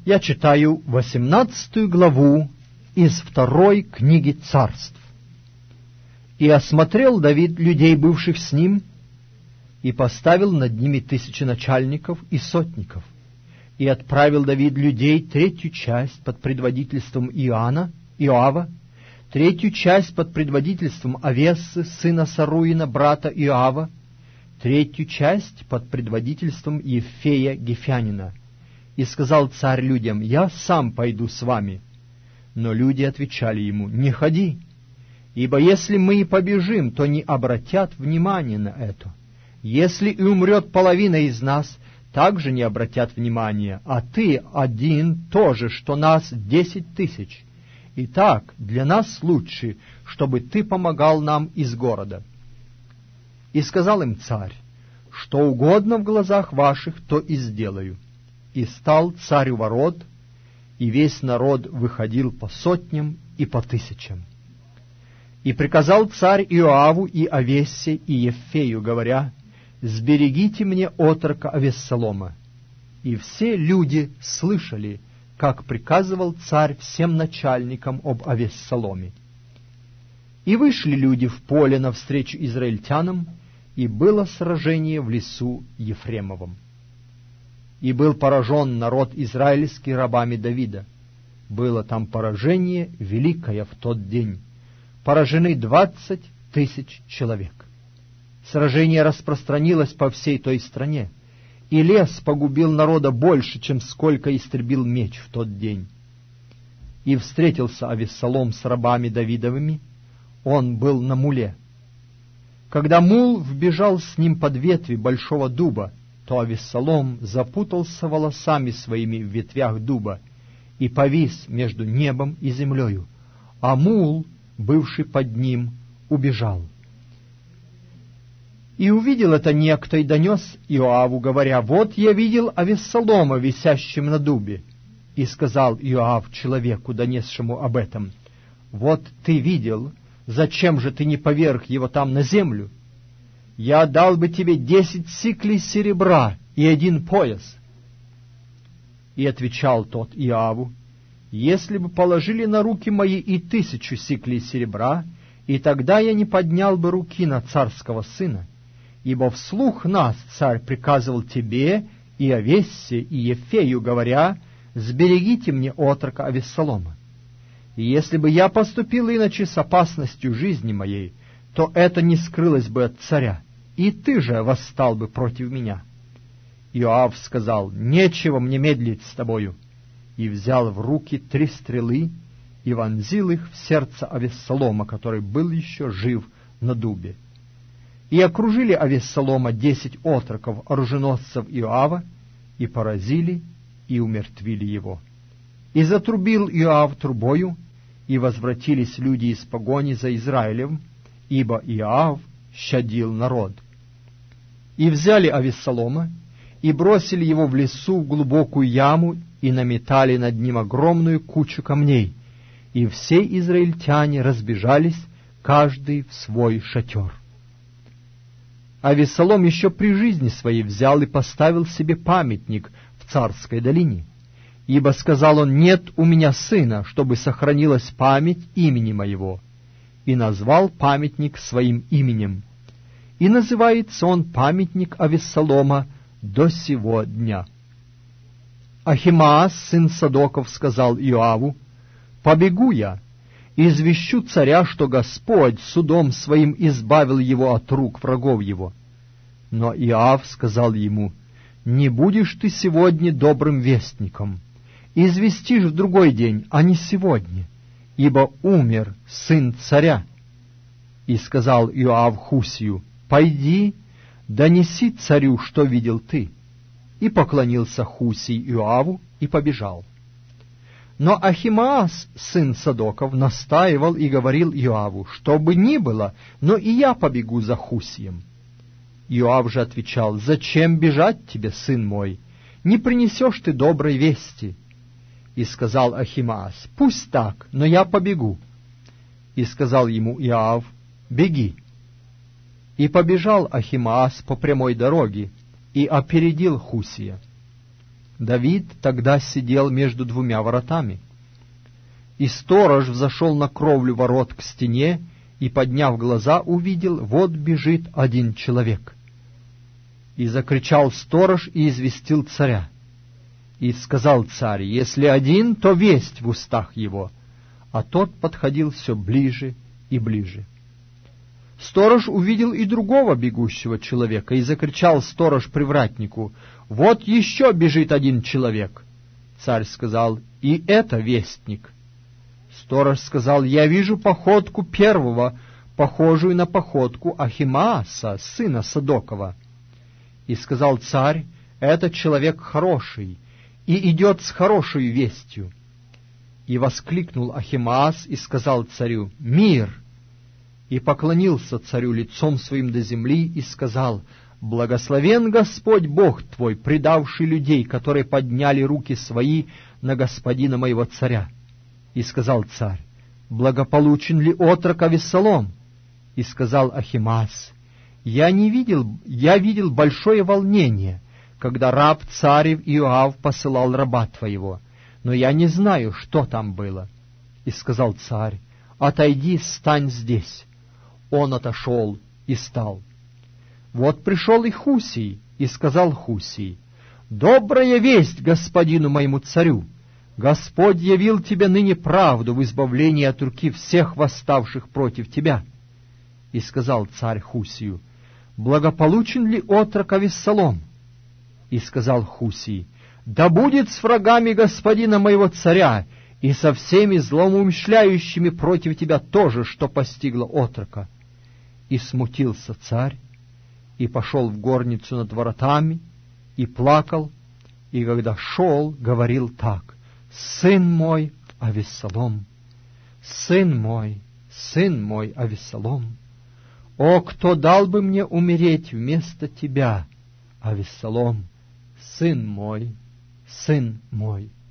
Я читаю 18 главу из 2 книги Царств. «И осмотрел Давид людей, бывших с ним, и поставил над ними 1000 начальников и сотников. И отправил Давид людей 3 часть под предводительством Иоава, 3 часть под предводительством Авессы, сына Саруина, брата Иоава, 3 часть под предводительством Ефея Гефянина. И сказал царь людям: «Я сам пойду с вами». Но люди отвечали ему: «Не ходи, ибо если мы и побежим, то не обратят внимания на это. Если и умрет половина из нас, также не обратят внимания, а ты один тоже, что нас 10 000. Итак, для нас лучше, чтобы ты помогал нам из города». И сказал им царь: «Что угодно в глазах ваших, то и сделаю». И стал царь у ворот, и весь народ выходил по сотням и по 1000. И приказал царь Иоаву и Авессе и Ефею, говоря: «Сберегите мне отрока Авессалома». И все люди слышали, как приказывал царь всем начальникам об Авессаломе. И вышли люди в поле навстречу израильтянам, и было сражение в лесу Ефремовом. И был поражен народ израильский рабами Давида. Было там поражение великое в тот день. Поражены 20 000 человек. Сражение распространилось по всей той стране, и лес погубил народа больше, чем сколько истребил меч в тот день. И встретился Авессалом с рабами Давидовыми, он был на муле. Когда мул вбежал с ним под ветви большого дуба, то Авессалом запутался волосами своими в ветвях дуба и повис между небом и землею, а мул, бывший под ним, убежал. И увидел это некто и донес Иоаву, говоря: «Вот я видел Авессалома, висящим на дубе». И сказал Иоав человеку, донесшему об этом: «Вот ты видел, зачем же ты не поверг его там на землю? Я дал бы тебе 10 сиклей серебра и 1 пояс». И отвечал тот Иоаву: «Если бы положили на руки мои и 1000 сиклей серебра, и тогда я не поднял бы руки на царского сына, ибо вслух нас царь приказывал тебе и Авессе и Ефею, говоря: сберегите мне отрока Авессалома. И если бы я поступил иначе с опасностью жизни моей, то это не скрылось бы от царя, и ты же восстал бы против меня». Иоав сказал: «Нечего мне медлить с тобою», и взял в руки 3 стрелы и вонзил их в сердце Авессалома, который был еще жив на дубе. И окружили Авессалома 10 отроков оруженосцев Иоава, и поразили, и умертвили его. И затрубил Иоав трубою, и возвратились люди из погони за Израилем, ибо Иоав щадил народ. И взяли Авессалома, и бросили его в лесу в глубокую яму, и наметали над ним огромную кучу камней, и все израильтяне разбежались, каждый в свой шатер. Авессалом еще при жизни своей взял и поставил себе памятник в Царской долине, ибо сказал он: «Нет у меня сына, чтобы сохранилась память имени моего», и назвал памятник своим именем. И называется он памятник Авессалома до сего дня. Ахимаас, сын Садоков, сказал Иоаву: «Побегу я, и извещу царя, что Господь судом своим избавил его от рук врагов его». Но Иоав сказал ему: «Не будешь ты сегодня добрым вестником, известишь в другой день, а не сегодня, ибо умер сын царя». И сказал Иоав Хусию: «Пойди, донеси царю, что видел ты». И поклонился Хусий Иоаву и побежал. Но Ахимаас, сын Садоков, настаивал и говорил Иоаву: «Что бы ни было, но и я побегу за Хусием». Иоав же отвечал: «Зачем бежать тебе, сын мой? Не принесешь ты доброй вести». И сказал Ахимаас: «Пусть так, но я побегу». И сказал ему Иоав: «Беги». И побежал Ахимаас по прямой дороге, и опередил Хусия. Давид тогда сидел между двумя воротами. И сторож взошел на кровлю ворот к стене и, подняв глаза, увидел, вот бежит один человек. И закричал сторож и известил царя. И сказал царь: если один, то весть в устах его. А тот подходил все ближе и ближе. Сторож увидел и другого бегущего человека, и закричал сторож привратнику: вот еще бежит один человек. Царь сказал: и это вестник. Сторож сказал: я вижу походку первого, похожую на походку Ахимааса, сына Садокова. И сказал царь: этот человек хороший, и идет с хорошей вестью. И воскликнул Ахимаас и сказал царю: мир! И поклонился царю лицом своим до земли и сказал: благословен Господь Бог твой, предавший людей, которые подняли руки свои на господина моего царя. И сказал царь: благополучен ли отрок Авессалом? И сказал Ахимаас: я видел большое волнение, когда раб царев Иоав посылал раба твоего, но я не знаю, что там было. И сказал царь: отойди, стань здесь. Он отошел и стал. Вот пришел и Хусий, и сказал Хусий: добрая весть господину моему царю! Господь явил тебе ныне правду в избавлении от руки всех восставших против тебя. И сказал царь Хусию: благополучен ли отрок Авессалом? И сказал Хусий: да будет с врагами господина моего царя и со всеми злоумышляющими против тебя тоже, что постигло отрока. И смутился царь, и пошел в горницу над воротами, и плакал, и когда шел, говорил так: сын мой Авессалом, сын мой Авессалом, о, кто дал бы мне умереть вместо тебя, Авессалом, сын мой, сын мой.